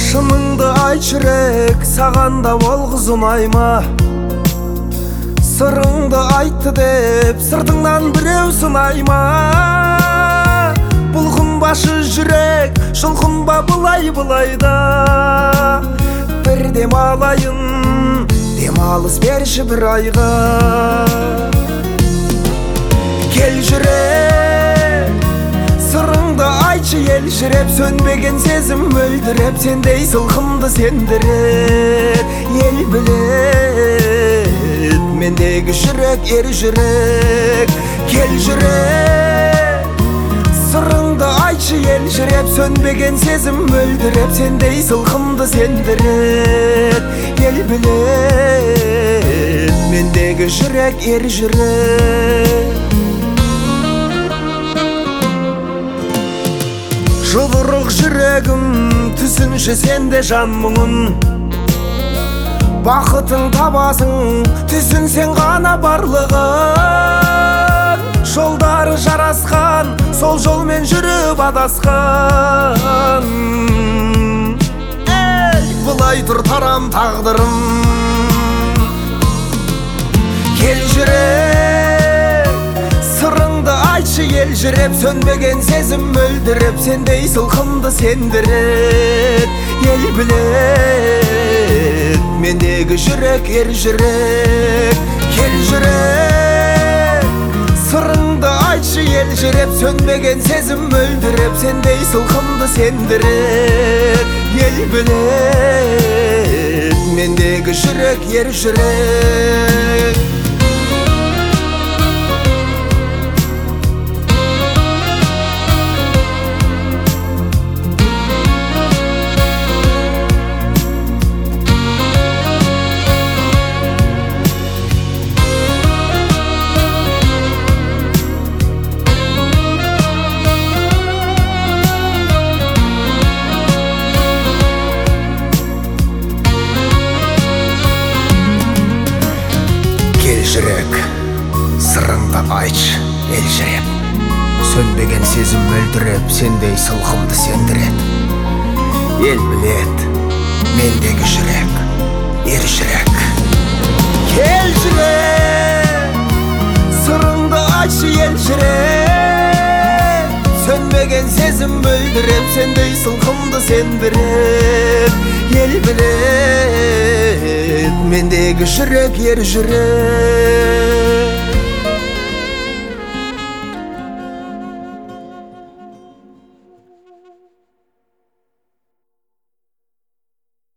Шыныңды айт жүрек, сағанда болғыз ұнайма. Сырыңды айтты деп, сыртыңнан біреу сынайма. Бұлқынбашы жүрек, жұлқынба бұлай-бұлайда. Bir dem алайын, демалыс берші бір айға. Кел жүрек, сырыңды айтшы елжіреп, сөнбеген сезім мөлдіреп, сендей сылқымды сендірет. Ел білет, мендегі жүрек, ер жүрек. Кел жүрек, сырыңды айтшы елжіреп, сөнбеген сезім мөлдіреп, сендей сылқымды сендірет. Ел білет, мендегі жүрек, ер жүрек. Жұдырық жүрегім, түсінші сенде жан мұңын. Бақытың табасың, түсін сен ғана барлығын. Жолдары жарасқан, сол жолмен жүріп адасқан. Бұлай тұр тарам тағдырым. Кел жүрек, сырыңды айтшы елжіреп, сөнбеген сезім мөлдіреп, сендей сылқымды сендірет. Ел білет, мендегі жүрек, ер жүрек. Кел жүрек, сырыңды айтшы елжіреп, сөнбеген сезім мөлдіреп, сендей сылқымды сендірет. Ел білет, мендегі жүрек, ер жүрек. Кел жүрек, сырыңды айтшы елжіреп, сөнбеген сезім мөлдіреп, сендей сылқымды сендірет. Ел білет, мендегі жүрек, ер жүрек. Кел жүрек, сырыңды айтшы елжіреп, сөнбеген сезім мөлдіреп, сендей сылқымды сендірет. Ел білет, мендегі жүрек, ер жүрек.